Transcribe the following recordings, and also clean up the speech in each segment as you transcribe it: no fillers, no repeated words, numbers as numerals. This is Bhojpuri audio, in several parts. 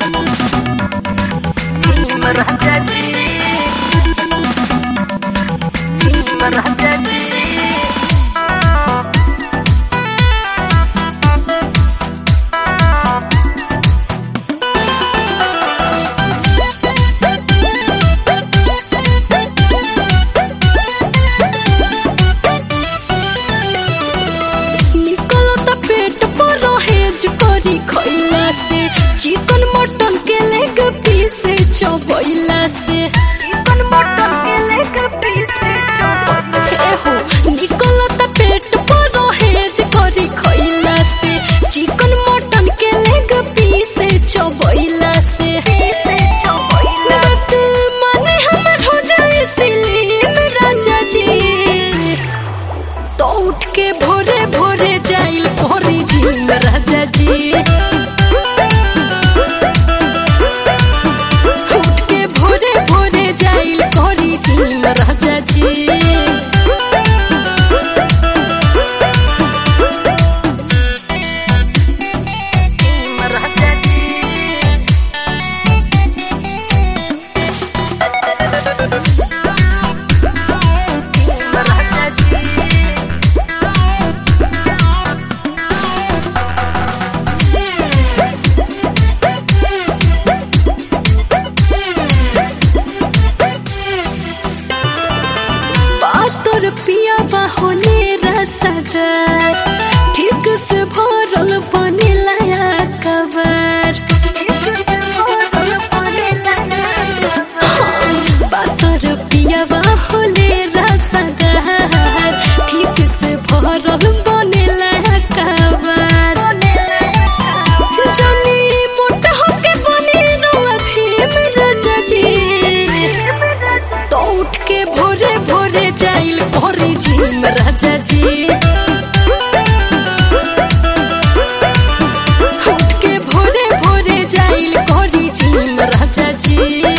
राजा जी राजा जी करी खइला से चिकन मटन के लेग पीस चबइला से चिकन मटन के लेग पीस चबइला हो निकलत पेट पर रहेज करी खइला से चिकन मटन के लेग पीस चबइला से माने हमर हो जाए सिलीम राजा जी तो उठ के भोरे भोरे जाइल कोरी जिम राजा जी उठ के भोरे भोरे जाइल कोरी जिम राजा जी पिया बाहोले रसदार ठीक से भरल बनेला कबार बातर पिया बाहोले रसदार ठीक से भरल बनेला कबार जनी मोटा होके बने रोआ भीम राजा जी तो उठ के भोरे भोरे जाइल कोरी जिम राजा जी उठ के भोरे भोरे जाइल कोरी जिम राजा जी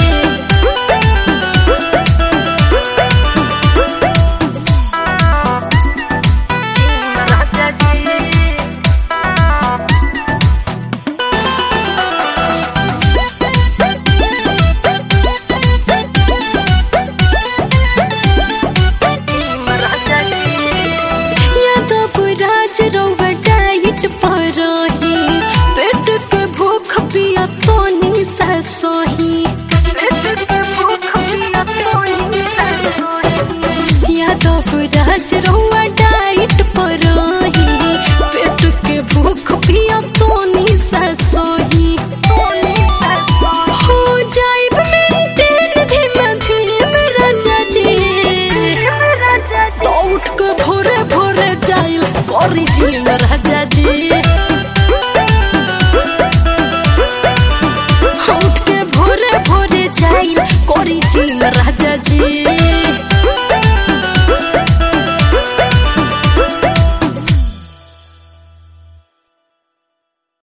पेट के भूख पिया तो निशा सोही यादव राज रउआ डाइट पर रही पेट के भूख पिया तो निशा सोही हो जाइब मेंटेन धीमे धीमे राजा जी तो उठ के भोरे भोरे जाइल कोरी जिम राजा जी उठ के भोरे भोरे जाइल कोरी जिम राजा जी।